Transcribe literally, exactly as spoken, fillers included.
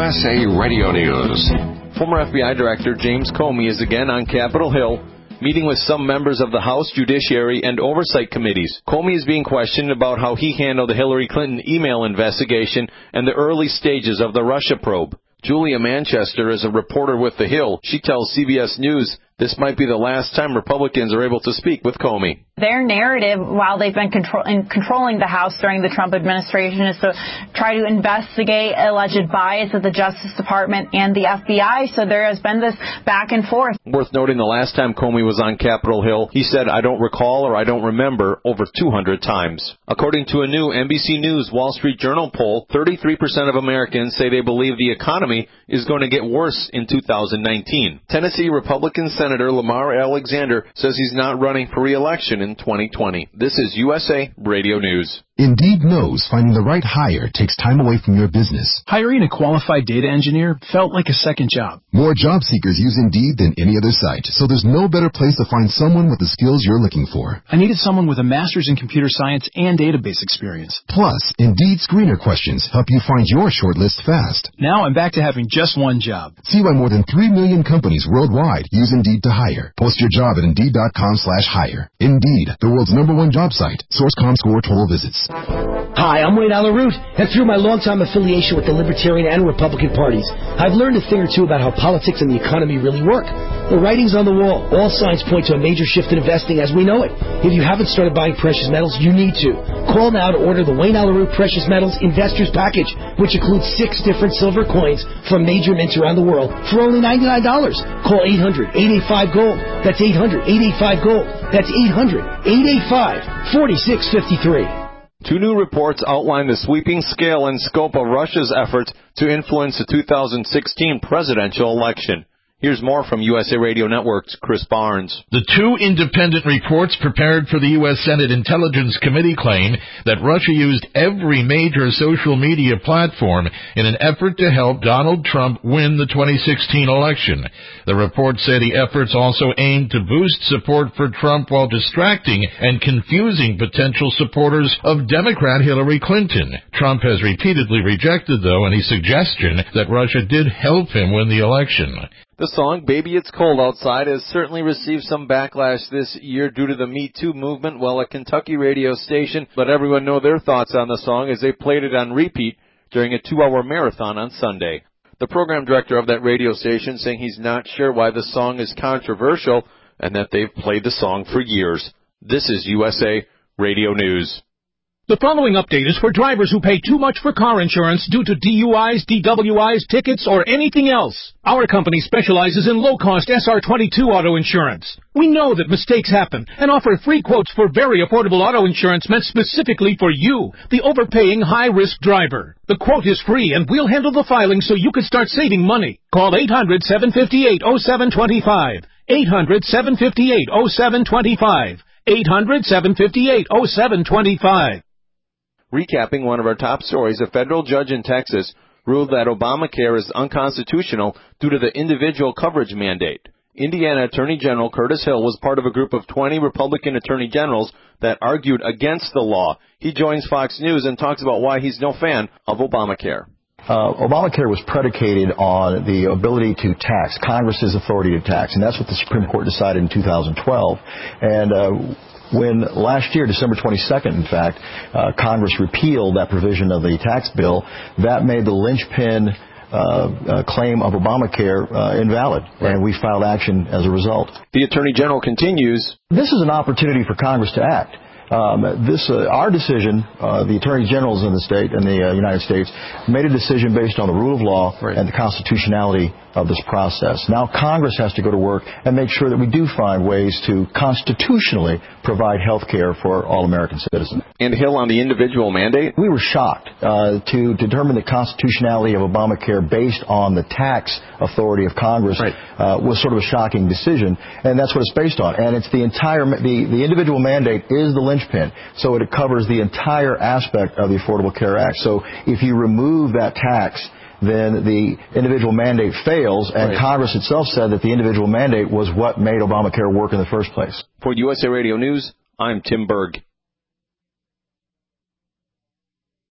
S A Radio News. Former F B I Director James Comey is again on Capitol Hill, meeting with some members of the House Judiciary and Oversight Committees. Comey is being questioned about how he handled the Hillary Clinton email investigation and the early stages of the Russia probe. Julia Manchester is a reporter with The Hill. She tells C B S News this might be the last time Republicans are able to speak with Comey. Their narrative, while they've been control- in controlling the House during the Trump administration, is to try to investigate alleged bias at the Justice Department and the F B I. So there has been this back and forth. Worth noting, the last time Comey was on Capitol Hill, he said, "I don't recall or I don't remember," over two hundred times. According to a new N B C News Wall Street Journal poll, thirty-three percent of Americans say they believe the economy is going to get worse in two thousand nineteen. Tennessee Republican Senator Lamar Alexander says he's not running for re-election in twenty twenty. This is U S A Radio News. Indeed knows finding the right hire takes time away from your business. Hiring a qualified data engineer felt like a second job. More job seekers use Indeed than any other site, so there's no better place to find someone with the skills you're looking for. I needed someone with a master's in computer science and database experience. Plus, Indeed screener questions help you find your shortlist fast. Now I'm back to having just one job. See why more than three million companies worldwide use Indeed to hire. Post your job at Indeed.com slash hire. Indeed, the world's number one job site. Source ComScore total visits. Hi, I'm Wayne Allyn-Root, and through my longtime affiliation with the Libertarian and Republican parties, I've learned a thing or two about how politics and the economy really work. The writing's on the wall. All signs point to a major shift in investing as we know it. If you haven't started buying precious metals, you need to. Call now to order the Wayne Allyn-Root Precious Metals Investors Package, which includes six different silver coins from major mints around the world for only ninety-nine dollars. Call eight hundred, eight eight five, GOLD. That's eight hundred, eight eight five, GOLD. That's eight hundred, eight eight five, four six five three. Two new reports outline the sweeping scale and scope of Russia's efforts to influence the two thousand sixteen presidential election. Here's more from U S A Radio Network's Chris Barnes. The two independent reports prepared for the U S Senate Intelligence Committee claim that Russia used every major social media platform in an effort to help Donald Trump win the twenty sixteen election. The report said the efforts also aimed to boost support for Trump while distracting and confusing potential supporters of Democrat Hillary Clinton. Trump has repeatedly rejected, though, any suggestion that Russia did help him win the election. The song, Baby It's Cold Outside, has certainly received some backlash this year due to the Me Too movement, while a Kentucky radio station let everyone know their thoughts on the song as they played it on repeat during a two-hour marathon on Sunday. The program director of that radio station saying he's not sure why the song is controversial and that they've played the song for years. This is U S A Radio News. The following update is for drivers who pay too much for car insurance due to D U Is, D W Is, tickets, or anything else. Our company specializes in low-cost S R twenty-two auto insurance. We know that mistakes happen and offer free quotes for very affordable auto insurance meant specifically for you, the overpaying high-risk driver. The quote is free, and we'll handle the filing so you can start saving money. Call eight hundred, seven five eight, oh seven two five. eight hundred, seven five eight, oh seven two five. eight hundred, seven five eight, oh seven two five. Recapping one of our top stories, a federal judge in Texas ruled that Obamacare is unconstitutional due to the individual coverage mandate. Indiana Attorney General Curtis Hill was part of a group of twenty Republican attorney generals that argued against the law. He joins Fox News and talks about why he's no fan of Obamacare. Uh, Obamacare was predicated on the ability to tax, Congress's authority to tax, and that's what the Supreme Court decided in two thousand twelve. And uh, when last year, December twenty-second, in fact, uh, Congress repealed that provision of the tax bill, that made the linchpin uh, uh, claim of Obamacare uh, invalid, right. And we filed action as a result. The Attorney General continues. This is an opportunity for Congress to act. Um, this, uh, our decision, uh, the attorney generals in the state, in the uh, United States, made a decision based on the rule of law right. and the constitutionality of this process. Now Congress has to go to work and make sure that we do find ways to constitutionally provide health care for all American citizens. And Hill, on the individual mandate? We were shocked uh, to determine the constitutionality of Obamacare based on the tax authority of Congress right. uh, was sort of a shocking decision, and that's what it's based on. And it's the entire, the, the individual mandate is the linchpin, so it covers the entire aspect of the Affordable Care Act. So if you remove that tax, then the individual mandate fails, and right. Congress itself said that the individual mandate was what made Obamacare work in the first place. For U S A Radio News, I'm Tim Berg.